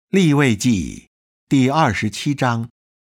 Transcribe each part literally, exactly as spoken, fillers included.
利未记第二十七章。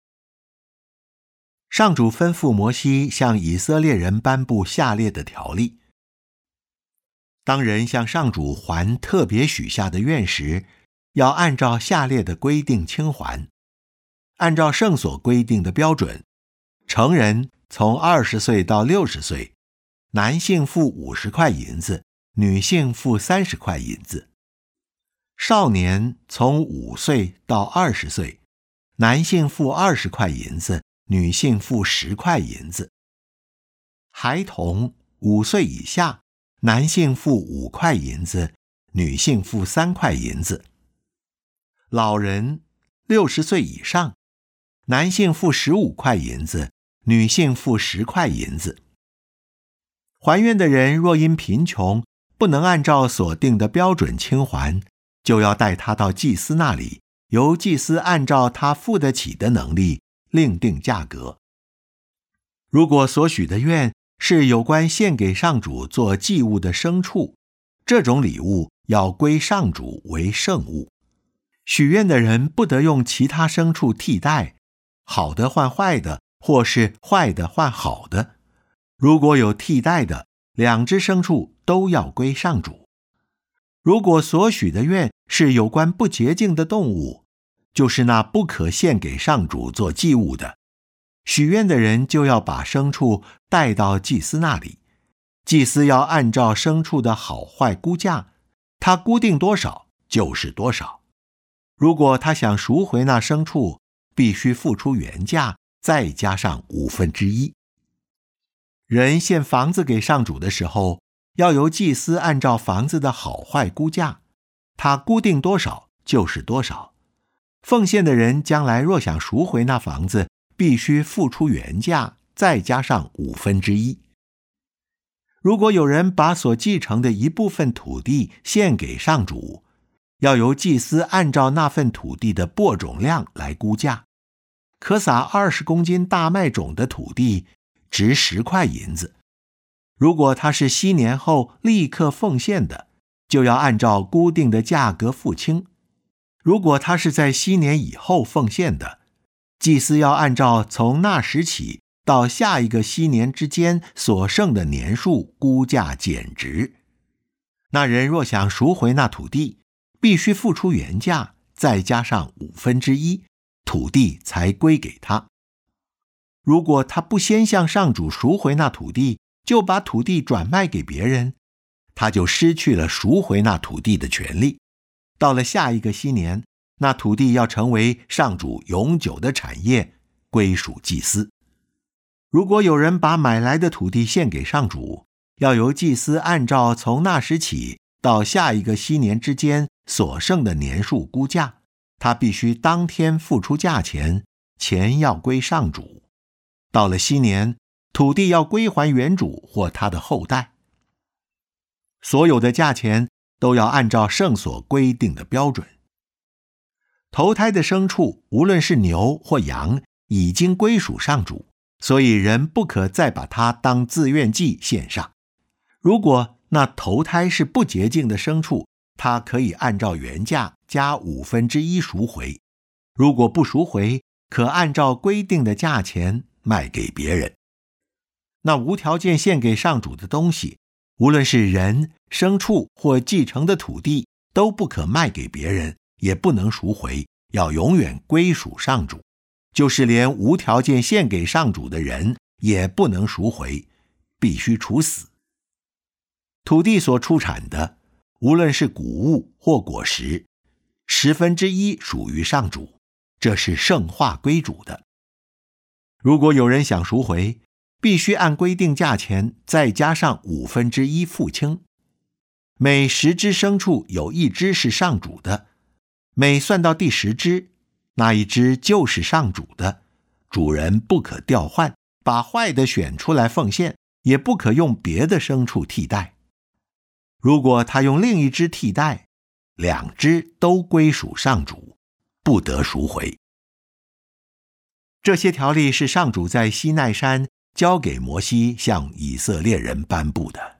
上主吩咐摩西向以色列人颁布下列的条例：当人向上主还特别许下的愿时，要按照下列的规定清还。按照圣所规定的标准，成人从二十岁到六十岁，男性付五十块银子，女性付三十块银子。少年从五岁到二十岁，男性付二十块银子，女性付十块银子。孩童五岁以下，男性付五块银子，女性付三块银子。老人六十岁以上，男性付十五块银子，女性付十块银子。还愿的人若因贫穷不能按照所定的标准清还，就要带他到祭司那里，由祭司按照他付得起的能力另定价格。如果所许的愿是有关献给上主做祭物的牲畜，这种礼物要归上主为圣物。许愿的人不得用其他牲畜替代，好的换坏的，或是坏的换好的。如果有替代的，两只牲畜都要归上主。如果所许的愿是有关不洁净的动物，就是那不可献给上主做祭物的，许愿的人就要把牲畜带到祭司那里，祭司要按照牲畜的好坏估价，他估定多少就是多少。如果他想赎回那牲畜，必须付出原价，再加上五分之一。人献房子给上主的时候，要由祭司按照房子的好坏估价，他估定多少就是多少。奉献的人将来若想赎回那房子，必须付出原价，再加上五分之一。如果有人把所继承的一部分土地献给上主，要由祭司按照那份土地的播种量来估价。可撒二十公斤大麦种的土地值十块银子。如果他是禧年后立刻奉献的，就要按照固定的价格付清。如果他是在禧年以后奉献的，祭司要按照从那时起到下一个禧年之间所剩的年数估价减值。那人若想赎回那土地，必须付出原价，再加上五分之一，土地才归给他。如果他不先向上主赎回那土地，就把土地转卖给别人，他就失去了赎回那土地的权利。到了下一个禧年，那土地要成为上主永久的产业，归属祭司。如果有人把买来的土地献给上主，要由祭司按照从那时起到下一个禧年之间所剩的年数估价，他必须当天付出价钱，钱要归上主。到了禧年，土地要归还原主或他的后代。所有的价钱都要按照圣所规定的标准。头胎的牲畜，无论是牛或羊，已经归属上主，所以人不可再把它当自愿祭献上。如果那头胎是不洁净的牲畜，他可以按照原价加五分之一赎回。如果不赎回，可按照规定的价钱卖给别人。那无条件献给上主的东西，无论是人、牲畜或继承的土地，都不可卖给别人，也不能赎回，要永远归属上主。就是连无条件献给上主的人，也不能赎回，必须处死。土地所出产的，无论是谷物或果实，十分之一属于上主，这是圣化归主的。如果有人想赎回，必须按规定价钱再加上五分之一付清。每十只牲畜有一只是上主的，每算到第十只，那一只就是上主的。主人不可调换，把坏的选出来奉献，也不可用别的牲畜替代。如果他用另一只替代，两只都归属上主，不得赎回。这些条例是上主在西奈山交给摩西向以色列人颁布的。